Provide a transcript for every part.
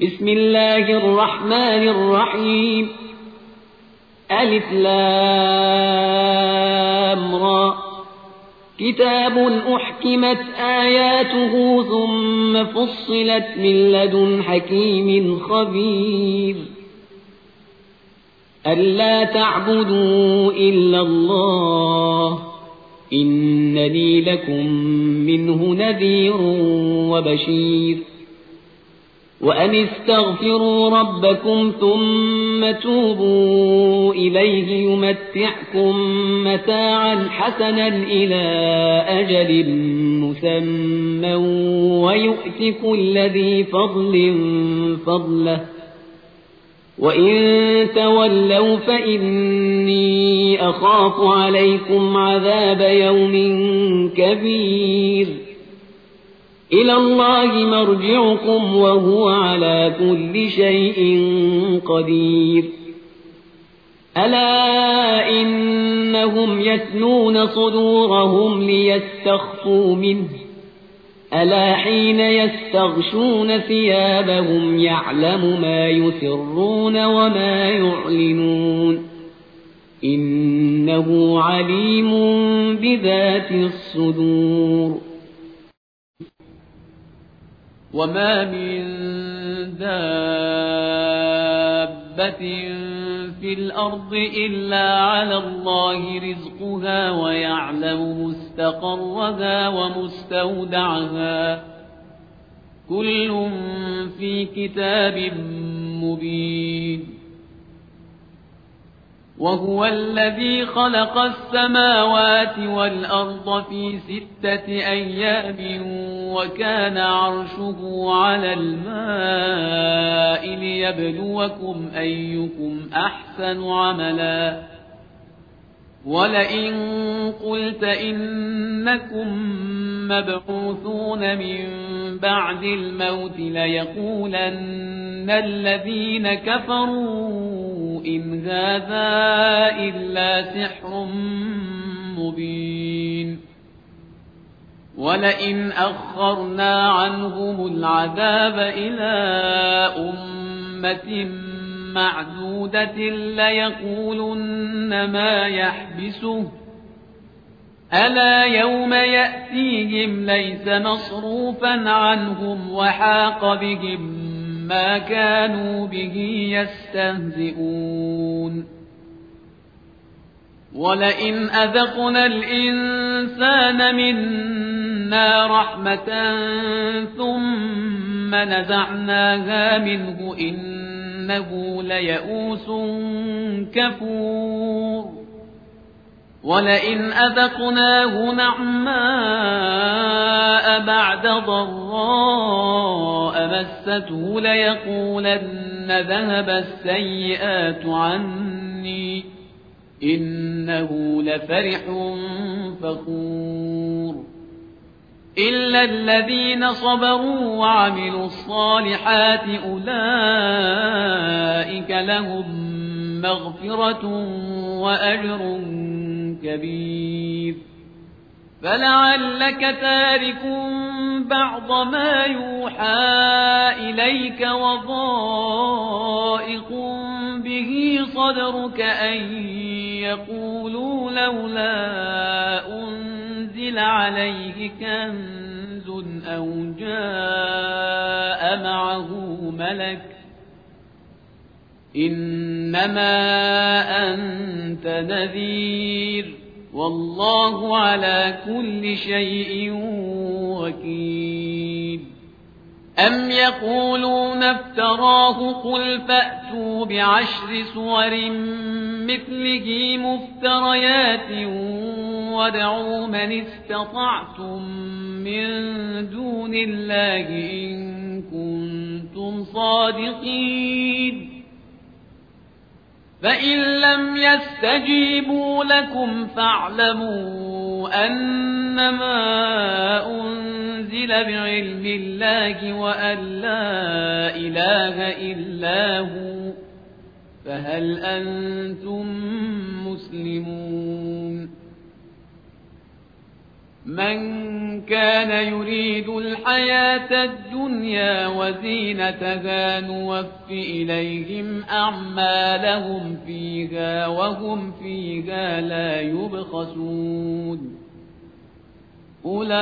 بسم الله الرحمن الرحيم ألف لام را كتاب أحكمت آياته ثم فصلت من لدن حكيم خبير ألا تعبدوا إلا الله إنني لكم منه نذير وبشير وأن استغفروا ربكم ثم توبوا إليه يمتعكم متاعا حسنا إلى أجل مسمى ويؤت كل ذي فضل فضله وإن تولوا فإني أخاف عليكم عذاب يوم كبير إلى الله مرجعكم وهو على كل شيء قدير ألا إنهم يثنون صدورهم ليستخفوا منه ألا حين يستغشون ثيابهم يعلم ما يسرون وما يعلنون إنه عليم بذات الصدور وما من دابة في الأرض إلا على الله رزقها ويعلم مستقرها ومستودعها كل في كتاب مبين وهو الذي خلق السماوات والأرض في 6 أيام وكان عرشه على الماء ليبلوكم أيكم أحسن عملا ولئن قلت إنكم مبعوثون من بعد الموت ليقولن الذين كفروا إن هذا إلا سحر مبين ولئن أخرنا عنهم العذاب إلى أمة معدودة ليقولن ما يحبسه ألا يوم يأتيهم ليس مصروفا عنهم وحاق بهم ما كانوا به يستهزئون ولئن أذقنا الإنسان منا رحمة ثم نزعناها منه إنه ليئوس كفور ولئن أذقناه نعماء بعد ضراء مسته ليقولن ذهب السيئات عني إنه لفرح فخور إلا الذين صبروا وعملوا الصالحات أولئك لهم مغفرة وأجر كبير فلعلك تارك بعض ما يوحى إليك وضائق به صدرك أن يقولوا لولا أنزل عليه كنز أو جاء معه ملك إنما أنت نذير والله على كل شيء وكيل أم يقولون افتراه قل فأتوا بعشر سور مثله مفتريات وادعوا من استطعتم من دون الله إن كنتم صادقين فإن لم يستجيبوا لكم فاعلموا أنما أنزل بعلم الله وأن لا إله إلا هو فهل أنتم مسلمون من كان يريد الحياة الدنيا وزينتها نوف إليهم أعمالهم فيها وهم فيها لا يبخسون أولئك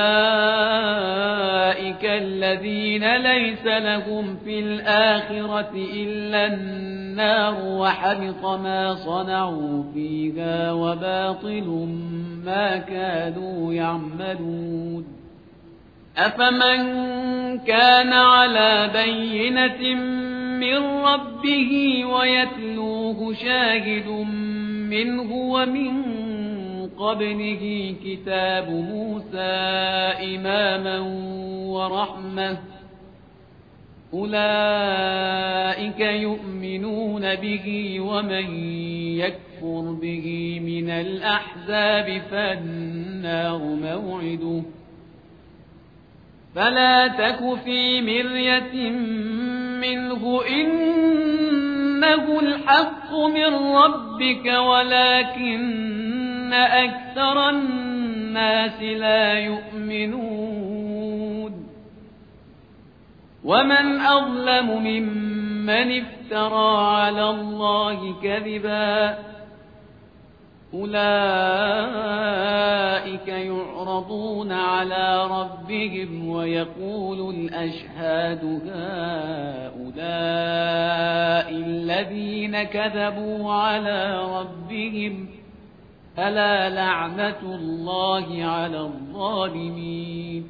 الذين ليس لهم في الآخرة إلا النار وحبط ما صنعوا فيها وباطل ما كانوا يعملون أفمن كان على بينة من ربه ويتلوه شاهد منه ومن قبله كتاب موسى إماما ورحمة أولئك يؤمنون به ومن يكفر به من الأحزاب فالنار موعده فلا تك في مرية منه إنه الحق من ربك ولكن أكثر الناس لا يؤمنون ومن أظلم ممن افترى على الله كذبا أولئك يعرضون على ربهم ويقول الأشهاد هؤلاء الذين كذبوا على ربهم ألا لعنة الله على الظالمين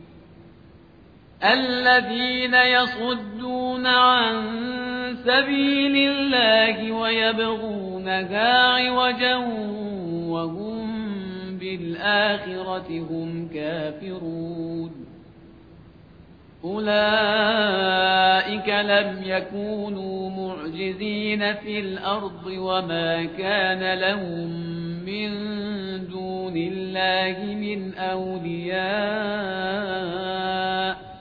الذين يصدون عن سبيل الله ويبغونها عوجا وهم بالآخرة هم كافرون أولئك لم يكونوا معجزين في الأرض وما كان لهم من دون الله من أولياء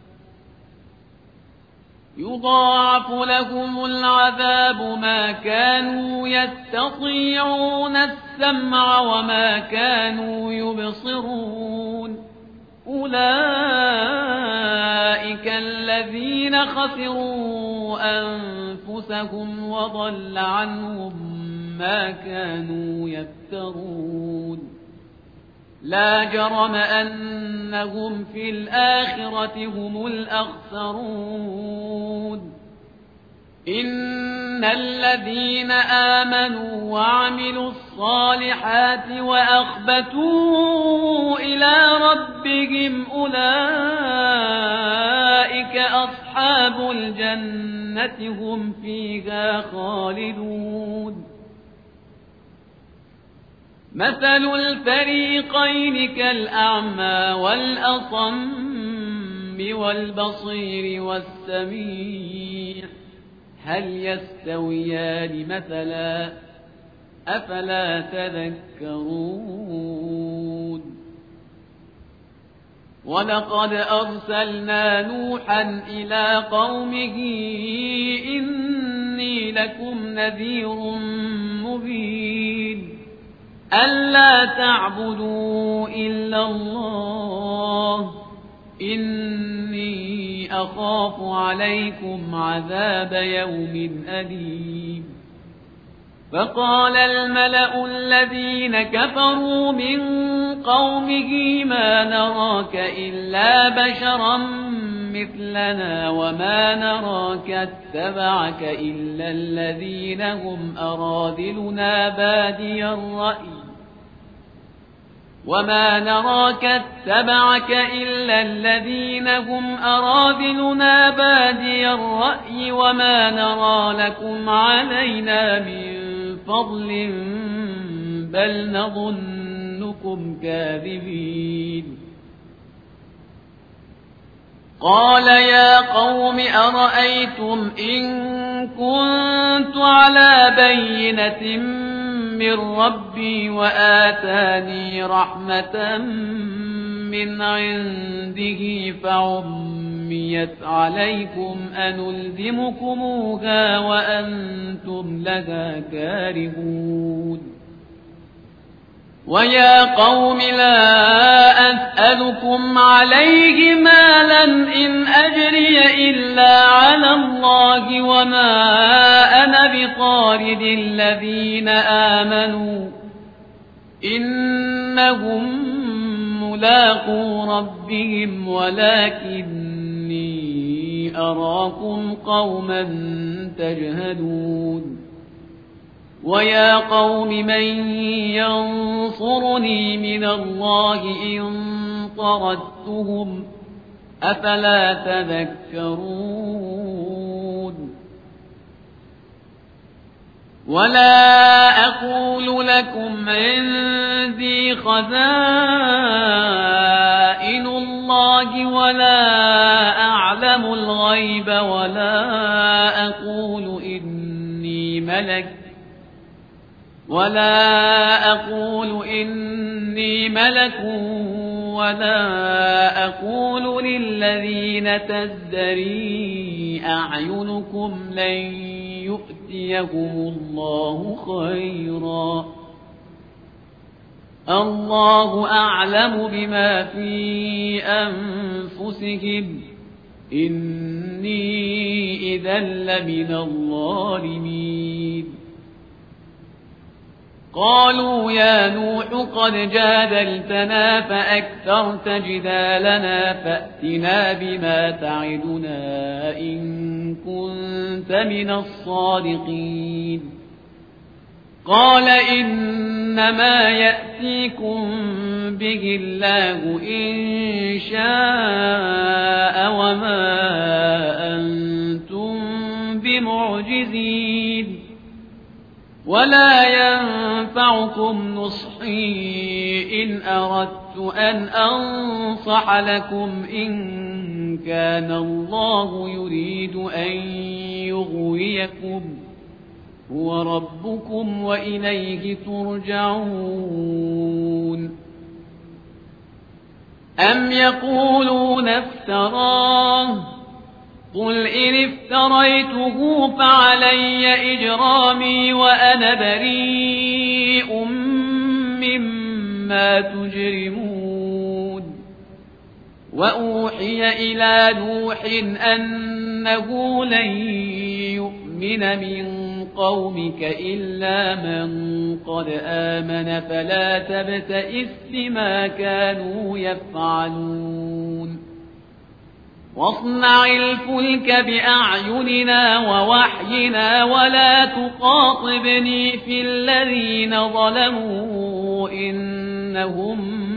يضاعف لهم العذاب ما كانوا يستطيعون السمع وما كانوا يبصرون أولئك الذين خسروا أنفسهم وضل عنهم ما كانوا يفترون لا جرم أنهم في الآخرة هم الأخسرون إن الذين آمنوا وعملوا الصالحات وأخبتوا إلى ربهم أولئك أصحاب الجنة هم فيها خالدون مثل الفريقين كالأعمى والأصم والبصير والسميع هل يستويان مثلا أفلا تذكرون ولقد أرسلنا نوحا إلى قومه إني لكم نذير مبين ألا تعبدوا إلا الله إني أخاف عليكم عذاب يوم أليم فقال الملأ الذين كفروا من قومه ما نراك إلا بشرا مثلنا وما نراك اتبعك إلا الذين هم أراذلنا بادي الرأي وما نراك اتبعك إلا الذين هم أراذلنا بادي الرأي وما نرى لكم علينا من فضل بل نظنكم كاذبين قال يا قوم أرأيتم إن كنت على بينة من ربي وآتاني رحمة من عنده فعميت عليكم أنلزمكموها وأنتم لها كارهون ويا قوم لا أسألكم عليه مالا إن أجري إلا على الله وما أنا بطارد الذين آمنوا إنهم ملاقو ربهم ولكني أراكم قوما تجهلون ويا قوم من ينصرني من الله إن طردتهم أفلا تذكرون ولا أقول لكم عندي خزائن الله ولا أعلم الغيب ولا أقول إني ملك ولا أقول للذين تزدري أعينكم لن يؤتيهم الله خيرا الله أعلم بما في أنفسهم إني إذا لمن الظالمين قالوا يا نوح قد جادلتنا فأكثرت جدالنا فأتنا بما تعدنا إن كنت من الصادقين قال إنما يأتيكم به الله إن شاء وما أنتم بمعجزين ولا ينفعكم نصحي إن أردت أن أنصح لكم إن كان الله يريد أن يغويكم هو ربكم وإليه ترجعون أم يقولون افتراه قل إن افتريته فعلي إجرامي وأنا بريء مما تجرمون وأوحي إلى نوح أنه لن يؤمن من قومك إلا من قد آمن فلا تبتئس بما كانوا يفعلون واصنع الفلك بأعيننا ووحينا ولا تخاطبني في الذين ظلموا إنهم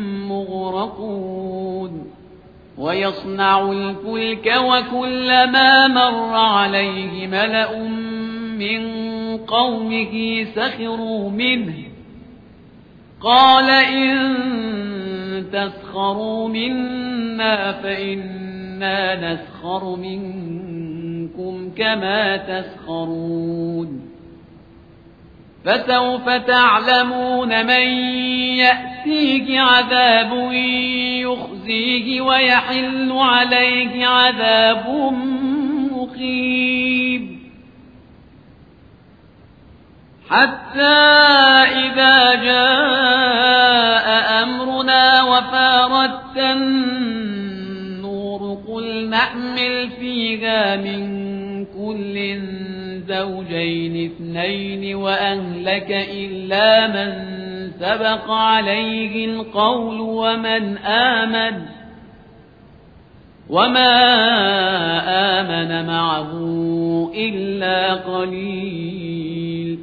مغرقون ويصنع الفلك وكلما مر عليه ملأ من قومه سخروا منه قال إن تسخروا منا فإنا نسخر منكم كما تسخرون فسوف تعلمون من يأتيه عذاب يخزيه ويحل عليه عذاب مقيم حتى إذا جاء أمرنا وفارت النور قل نحمل فيها من كل زوجين اثنين وأهلك إلا من سبق عليه القول وما آمن معه إلا قليل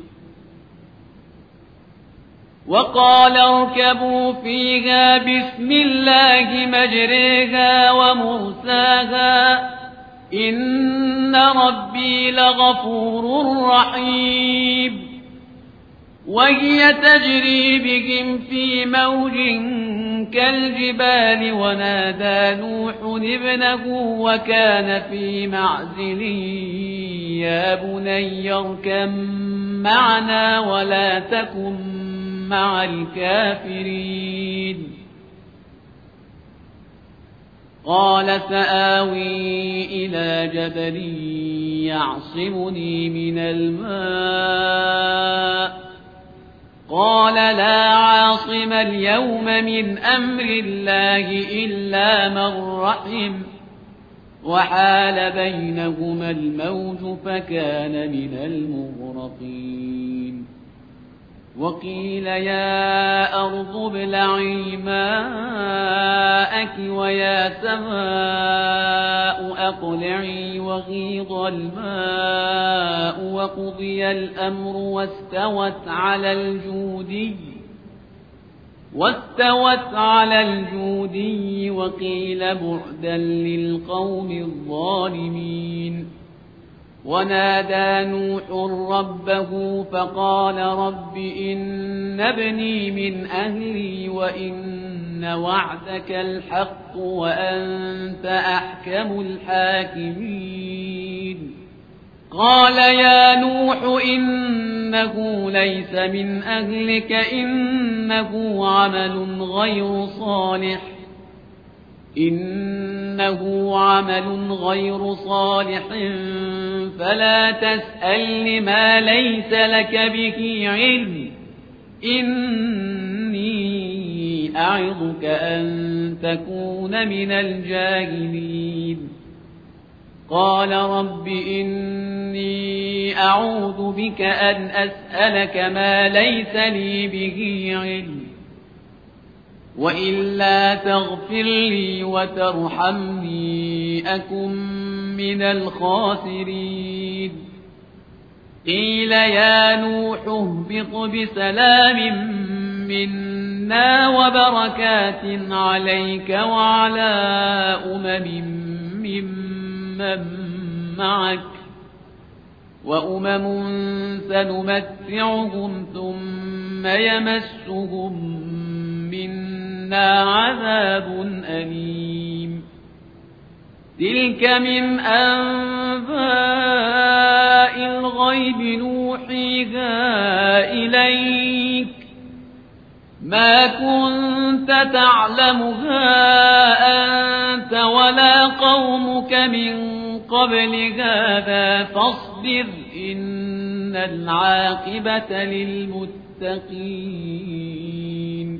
وقال اركبوا فيها بسم الله مجريها ومرساها إن ربي لغفور رحيم وهي تجري بهم في موج كالجبال ونادى نوح ابنه وكان في معزل يا بني اركب معنا ولا تكن مع الكافرين قال سآوي إلى جبل يعصمني من الماء قال لا عاصم اليوم من أمر الله إلا من رحم وحال بينهما الموج فكان من المغرقين وقيل يا أرض ابلعي ماءك ويا سماء أقلعي وغيض الماء وقضي الأمر واستوت على الجودي وقيل بعدا للقوم الظالمين ونادى نوح ربه فقال رب إن ابني من أهلي وإن وعدك الحق وأنت أحكم الحاكمين قال يا نوح إنه ليس من أهلك إنه عمل غير صالح فلا تسألني ما ليس لك به علم إني أعظك أن تكون من الجاهلين قال رب إني أعوذ بك أن أسألك ما ليس لي به علم وإلا تغفر لي وترحمني أكن من الخاسرين قيل يا نوح اهبط بسلام منا وبركات عليك وعلى ممن معك وأمم سنمتعهم ثم يمسهم منا عذاب أليم تلك من أنباء الغيب نوحيها إليك ما كنت تعلمها أنت ولا قومك من قبل هذا فاصبر إن العاقبة للمتقين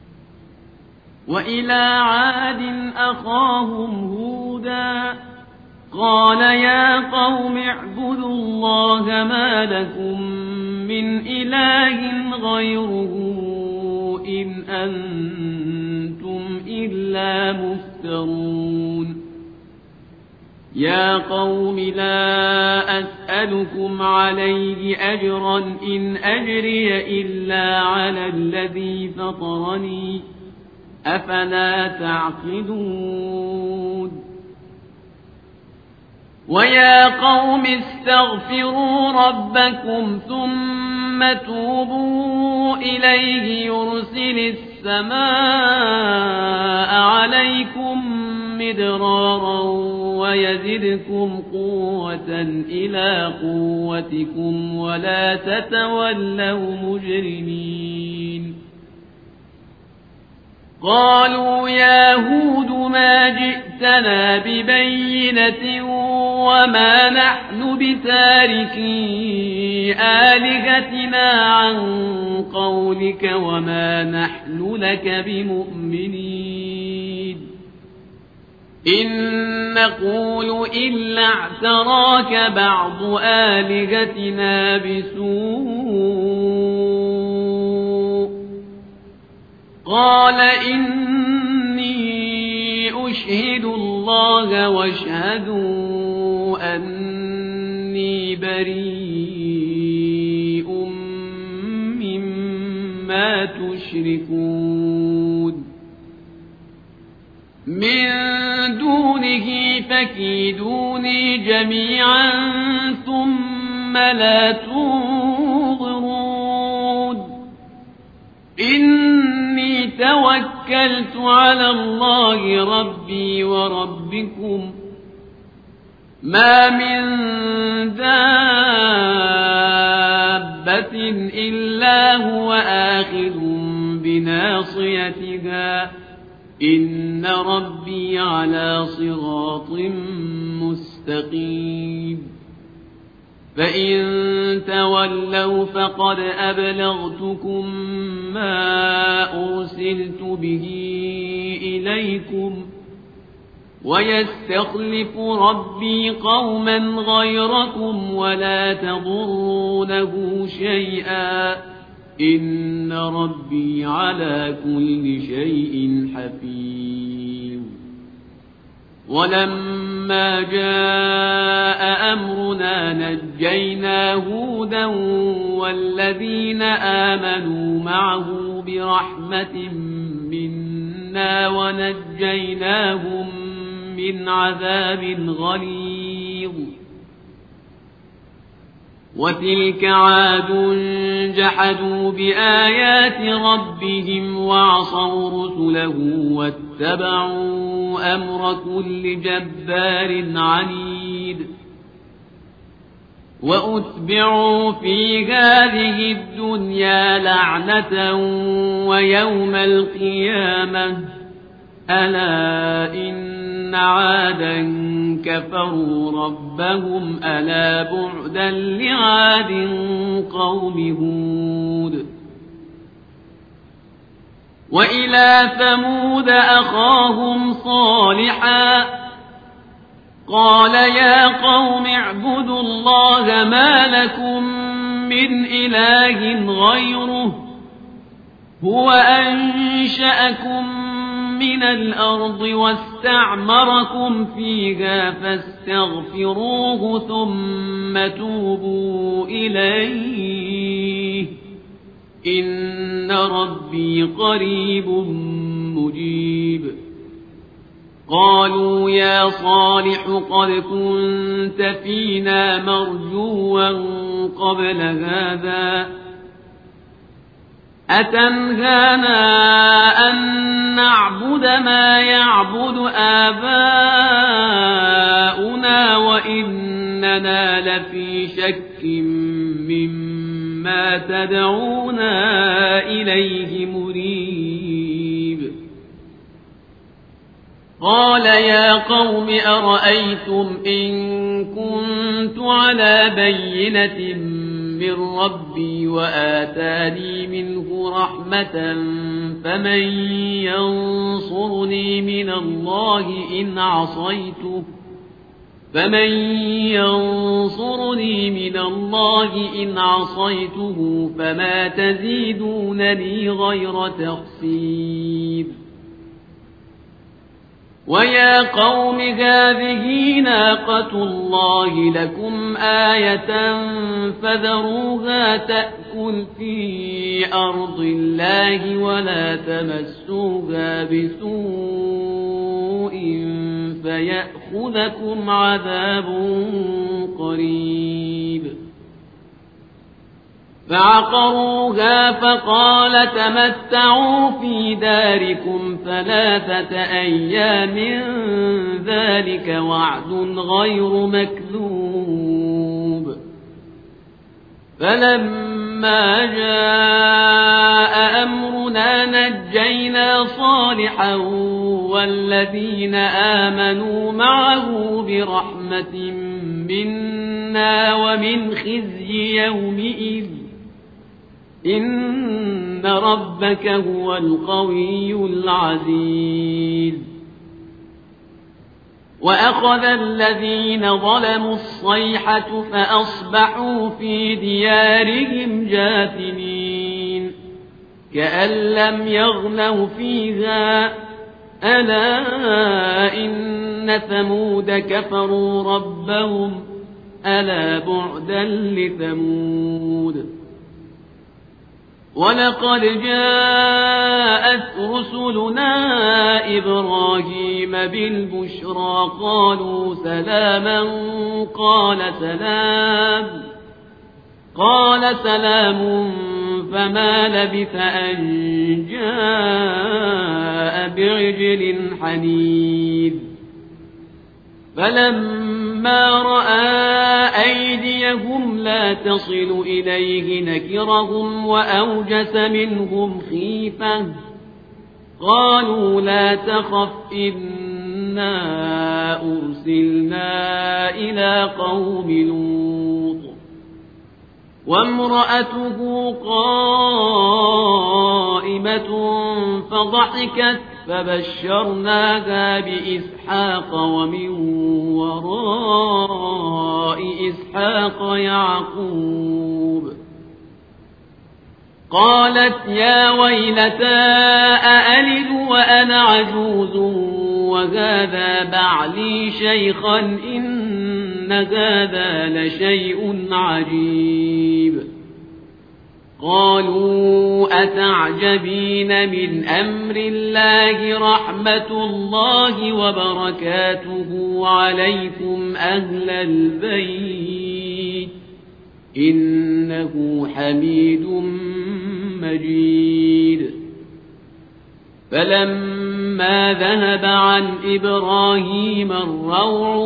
وإلى عاد أخاهم هودا قال يا قوم اعبدوا الله ما لكم من إله غيره إن أنتم إلا مفترون يا قوم لا أسألكم عليه أجرا إن أجري إلا على الذي فطرني أفلا تعقلون ويا قوم استغفروا ربكم ثم توبوا إليه يرسل السماء عليكم مدرارا ويزدكم قوة إلى قوتكم ولا تتولوا مجرمين قالوا يا هود ما جئتنا ببينة وما نحن بتاركي آلهتنا عن قولك وما نحن لك بمؤمنين إن نقول إلا اعتراك بعض آلهتنا بسوء قال إني أشهد الله واشهدوا أني بريء مما تشركون من دونه فكيدوني جميعا ثم لا تنظرون إني توكلت على الله ربي وربكم ما من دابة إلا هو آخذ بناصيتها إن ربي على صراط مستقيم فإن تولوا فقد أبلغتكم ما أرسلت به إليكم ويستخلف ربي قوما غيركم ولا تضرونه شيئا إن ربي على كل شيء حفيظ. ولما جاء أمرنا نجينا هودا والذين آمنوا معه برحمة منا ونجيناهم من عذاب غليظ. وتلك عاد جحدوا بآيات ربهم وعصوا رسله واتبعوا أمر كل جبار عنيد. وأتبعوا في هذه الدنيا لعنة ويوم القيامة ألا إن عادا كفروا ربهم ألا بعدا لعاد قوم هود. وإلى ثمود أخاهم صالحا قال يا قوم اعبدوا الله ما لكم من إله غيره هو أنشأكم من الأرض واستعمركم فيها فاستغفروه ثم توبوا إليه إن ربي قريب مجيب. قالوا يا صالح قد كنت فينا مرجوا قبل هذا أتنهانا أن نعبد ما يعبد آباؤنا وإننا لفي شك مما تدعونا إليه مريب. قال يا قوم أرأيتم إن كنت على بينة من ربي وآتاني منه رحمة فمن ينصرني من الله إن عصيته فما تزيدونني غير تخسير. ويا قوم هذه ناقة الله لكم آية فذروها تأكل في أرض الله ولا تمسوها بسوء فيأخذكم عذاب قريب. فعقروها فقال تمتعوا في داركم 3 أيام ذلك وعد غير مكذوب. فلما جاء أمرنا نجينا صالحا والذين آمنوا معه برحمة منا ومن خزي يومئذ إن ربك هو القوي العزيز. وأخذ الذين ظلموا الصيحة فأصبحوا في ديارهم جاثمين كأن لم يغنوا فيها ألا إن ثمود كفروا ربهم ألا بعدا لثمود. ولقد جاءت رسلنا إبراهيم بالبشرى قالوا سلاما قال سلام فما لبث أن جاء بعجل حنيذ. فلما رأى أيديهم لا تصل إليه نكرهم وأوجس منهم خيفة قالوا لا تخف إنا أرسلنا إلى قوم لوط وامرأته قائمة فضحكت فبشرناها بإسحاق ومن وراء إسحاق يعقوب قالت يا ويلتى أألد وأنا عجوز وهذا بعلي شيخا إن هذا لشيء عجيب قالوا أتعجبين من أمر الله رحمة الله وبركاته عليكم أهل البيت إنه حميد مجيد فلما ذهب عن إبراهيم الروع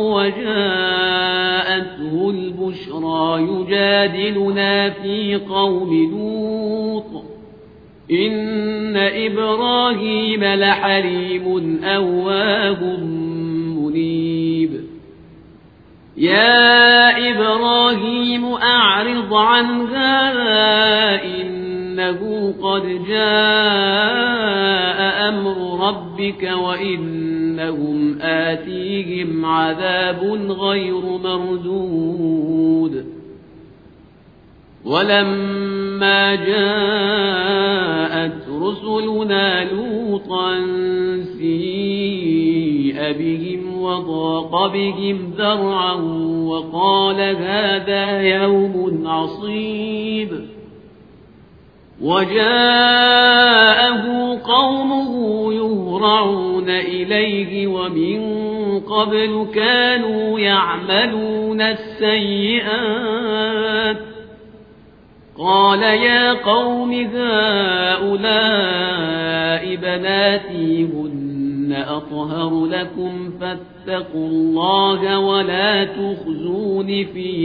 وجاءته البشرى يجادلنا في قوم لوط إن إبراهيم لحليم أواه منيب يا إبراهيم أعرض عن هذا إنه قد جاء أمر ربك وإنهم آتيهم عذاب غير مردود ولما جاءت رسلنا لوطا سيء بهم وضاق بهم ذرعا وقال هذا يوم عصيب وجاءه قومه يهرعون إليه ومن قبل كانوا يعملون السيئات قال يا قوم هؤلاء بناتي هن أطهر لكم فاتقوا الله ولا تخزون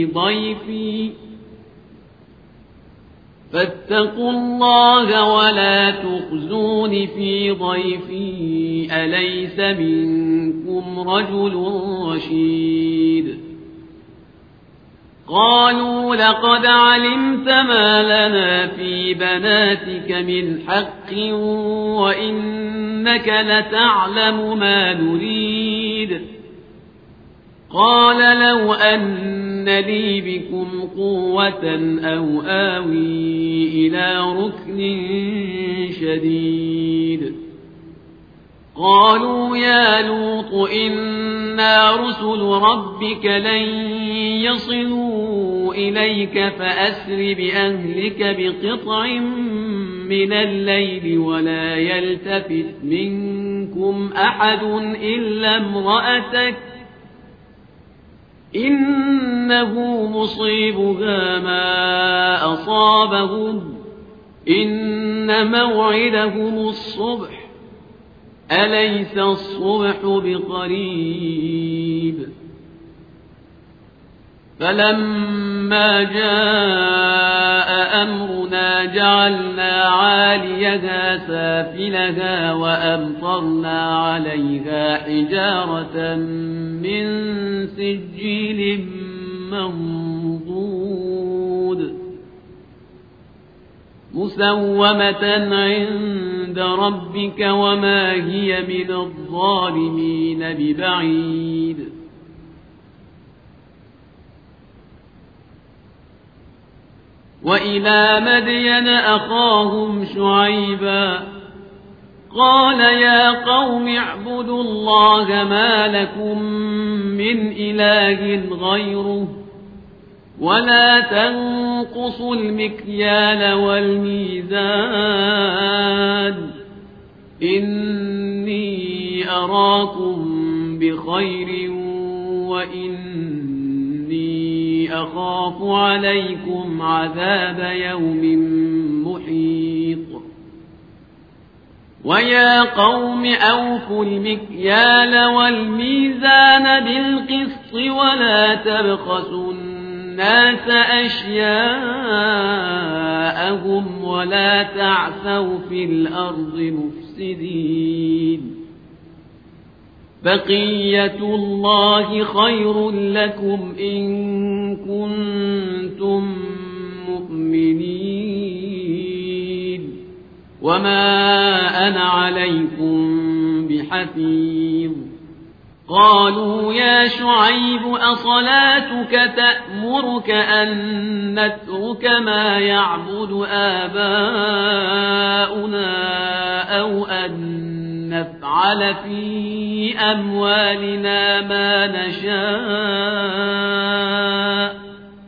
في ضيفي أليس منكم رجل رشيد قالوا لقد علمت ما لنا في بناتك من حق وإنك لتعلم ما نريد قال لو أن لي بكم قوة أو آوي إلى ركن شديد قالوا يا لوط إنا رسل ربك لن يصلوا إليك فأسر بأهلك بقطع من الليل ولا يلتفت منكم أحد إلا امرأتك إنه مصيبها ما أصابهم إن موعدهم الصبح أليس الصبح بقريب فلما جاء أمرنا جعلنا عاليها سافلها وأمطرنا عليها حجارة من سجيل منضود مسومة عند ربك وما هي من الظالمين ببعيد وإلى مدين أخاهم شعيبا قال يا قوم اعبدوا الله ما لكم من إله غيره ولا تنقصوا المكيال والميزان إني أراكم بخير وإني أخاف عليكم عذاب يوم محيط ويا قوم أوفوا المكيال والميزان بالقسط ولا تبخسوا الناس أشياءهم ولا تعثوا في الأرض مفسدين بقية الله خير لكم إن كنتم مؤمنين وما أنا عليكم بحفيظ قالوا يا شعيب أصلاتك تأمرك أن نترك ما يعبد آباؤنا أو أن نفعل في أموالنا ما نشاء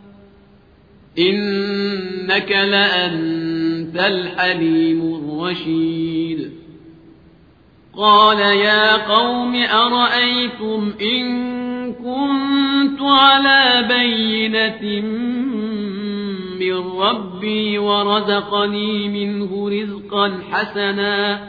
إنك لأنت الحليم الرشيد قال يا قوم أرأيتم إن كنت على بينة من ربي ورزقني منه رزقا حسنا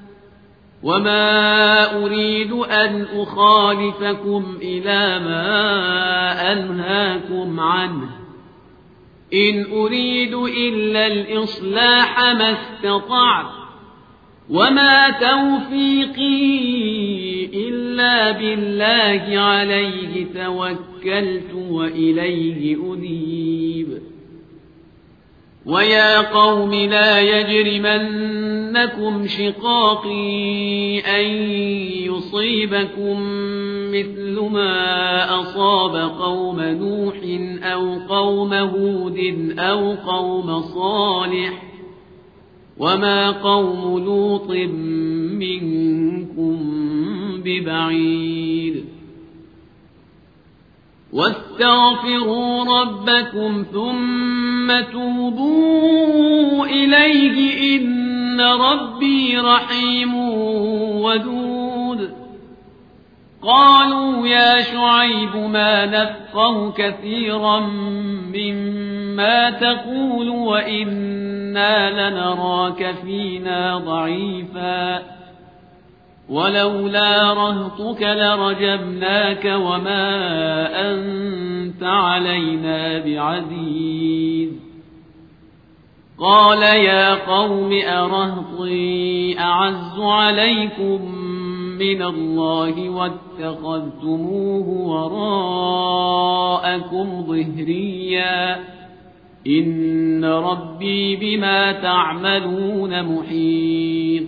وما أريد أن أخالفكم إلى ما أنهاكم عنه إن أريد إلا الإصلاح ما استطعت وما توفيقي إلا بالله عليه توكلت وإليه أنيب ويا قوم لا يجرمنكم شقاقي أن يصيبكم مثل ما أصاب قوم نوح أو قوم هود أو قوم صالح وما قوم لوط منكم ببعيد واستغفروا ربكم ثم توبوا إليه إن ربي رحيم ودود قالوا يا شعيب ما نفقه كثيرا مما تقول وإنا لنراك فينا ضعيفا ولولا رهطك لرجمناك وما أنت علينا بعزيز قال يا قوم أرهطي أعز عليكم من الله واتخذتموه وراءكم ظهريا إن ربي بما تعملون محيط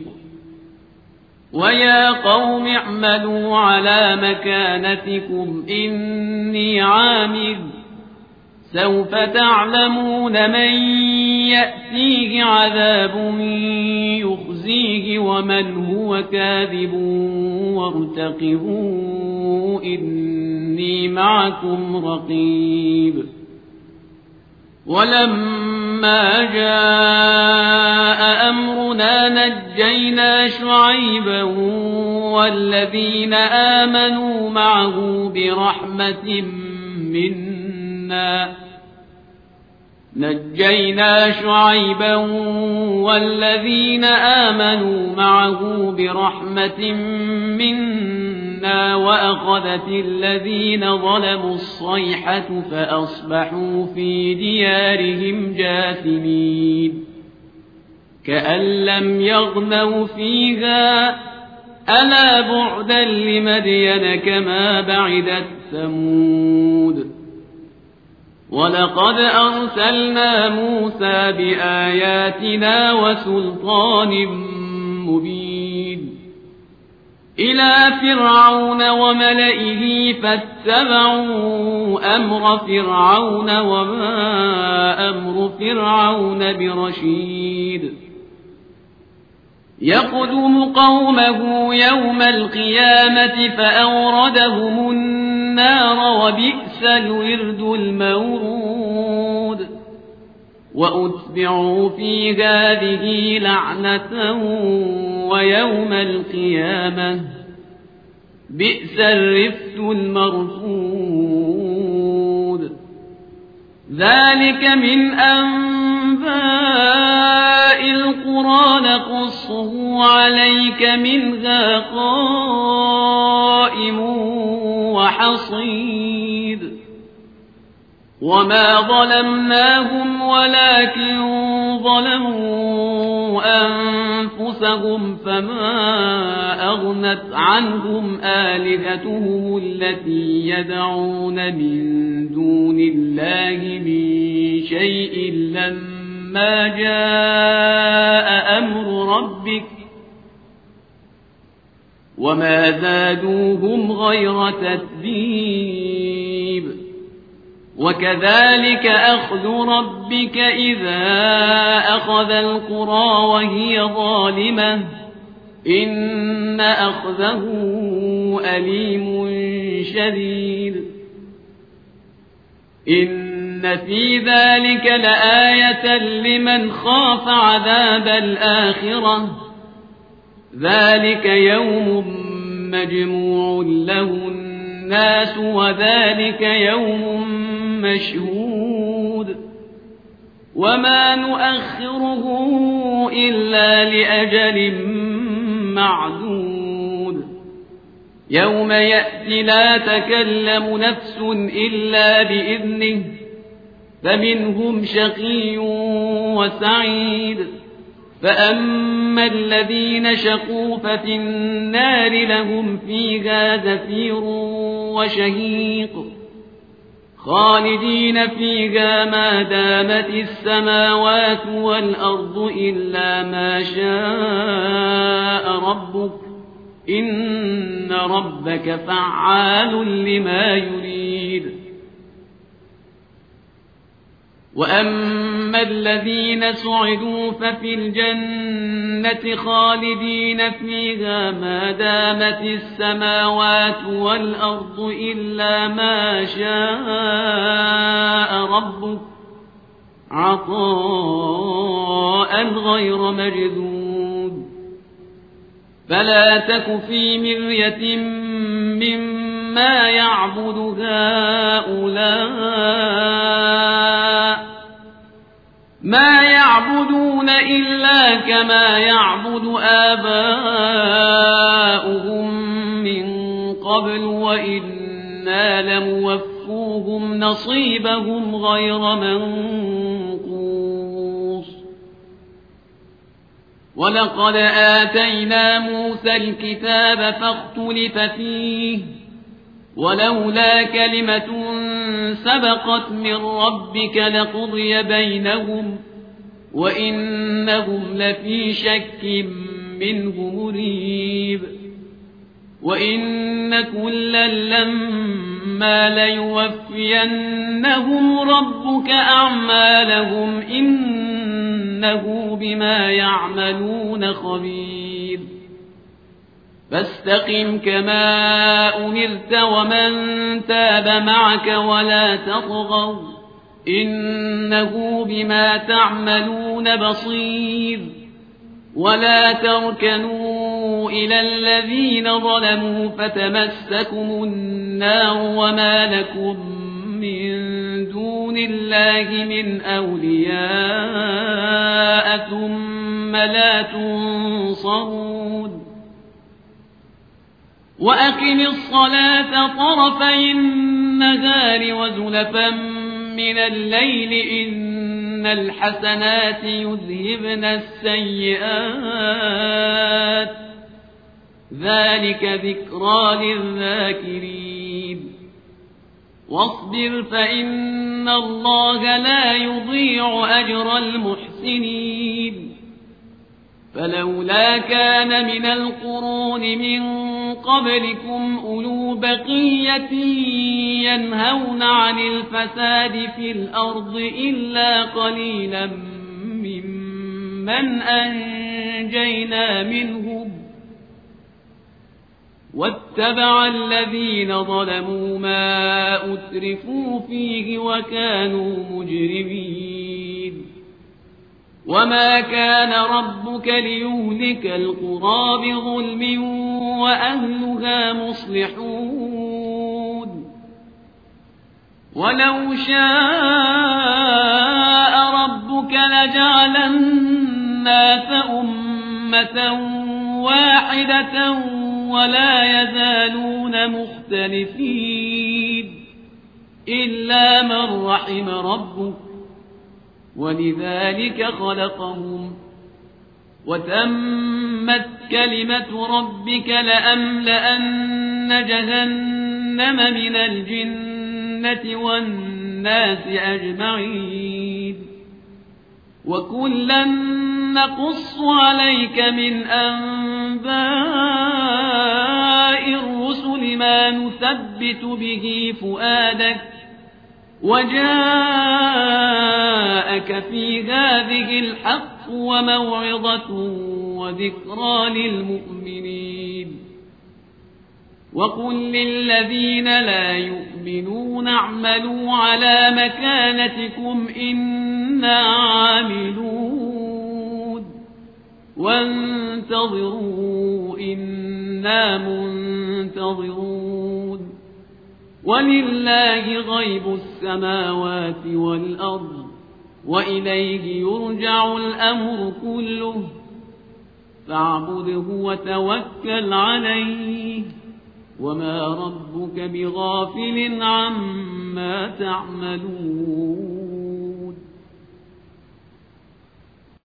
ويا قوم اعملوا على مكانتكم إني عامل سوف تعلمون من يأتيه عذاب يخزيه ومن هو كاذب وارتقبوا إني معكم رقيب ولما جاء أمرنا نجينا شعيبا والذين آمنوا معه برحمة منا نجينا شعيبا والذين آمنوا معه برحمة منا وأخذت الذين ظلموا الصيحة فأصبحوا في ديارهم جاثمين كأن لم يغنوا فيها ألا بعدا لمدين كما بعدت ثمود ولقد أرسلنا موسى بآياتنا وسلطان مبين إلى فرعون وملئه فاتبعوا أمر فرعون وما أمر فرعون برشيد يقدم قومه يوم القيامة فأوردهم النار وبئس الورد المورود وأتبعوا في هذه لعنة ويوم القيامة بئس الرفد المرفود ذلك من أنباء القرى نقصه عليك منها قائم وحصيد وما ظلمناهم ولكن ظلموا أنفسهم فما أغنت عنهم آلهتهم التي يدعون من دون الله من شيء لما لما جاء أمر ربك وما زادوهم غير تتبيب وكذلك أخذ ربك إذا أخذ القرى وهي ظالمة إن أخذه أليم شديد إن في ذلك لآية لمن خاف عذاب الآخرة ذلك يوم مجموع له الناس وذلك يوم مشهود وما نؤخره إلا لأجل معدود يوم يأتي لا تكلم نفس إلا بإذنه فمنهم شقي وسعيد فأما الذين شقوا ففي النار لهم فيها زفير وشهيق خالدين فيها ما دامت السماوات والأرض إلا ما شاء ربك إن ربك فعال لما يريد وأما الذين سعدوا ففي الجنة خالدين فيها ما دامت السماوات والأرض إلا ما شاء ربك عطاء غير مجذوذ فلا تك في مرية مما يعبد هؤلاء ما يعبدون إلا كما يعبد آباؤهم من قبل وإنا لموفوهم نصيبهم غير منقوص ولقد آتينا موسى الكتاب فاختلف فيه ولولا كلمة سبقت من ربك لقضي بينهم وإنهم لفي شك منه مريب وإن كلا لما ليوفينهم ربك أعمالهم إنه بما يعملون خبير فاستقم كما أمرت ومن تاب معك ولا تطغوا إنه بما تعملون بصير ولا تركنوا إلى الذين ظلموا فتمسكم النار وما لكم من دون الله من أولياء ثم لا تنصرون وأقم الصلاة طرفي النهار وزلفا من الليل إن الحسنات يذهبن السيئات ذلك ذكرى للذاكرين واصبر فإن الله لا يضيع أجر المحسنين فلولا كان من القرون من قبلكم أولو بقية ينهون عن الفساد في الأرض إلا قليلا ممن أنجينا منهم واتبع الذين ظلموا ما أترفوا فيه وكانوا مجرمين وما كان ربك ليهلك القرى بظلم وأهلها مصلحون ولو شاء ربك لجعل الناس أمة واحدة ولا يزالون مختلفين إلا من رحم ربك ولذلك خلقهم وتمت كلمة ربك لأملأن جهنم من الجنة والناس أجمعين وكلا نقص عليك من أنباء الرسل ما نثبت به فؤادك وجاءك في هذه الحق وموعظة وذكرى للمؤمنين وقل للذين لا يؤمنون اعملوا على مكانتكم إنا عاملون وانتظروا إنا منتظرون ولله غيب السماوات والأرض وإليه يرجع الأمر كله فاعبده وتوكل عليه وما ربك بغافل عما تعملون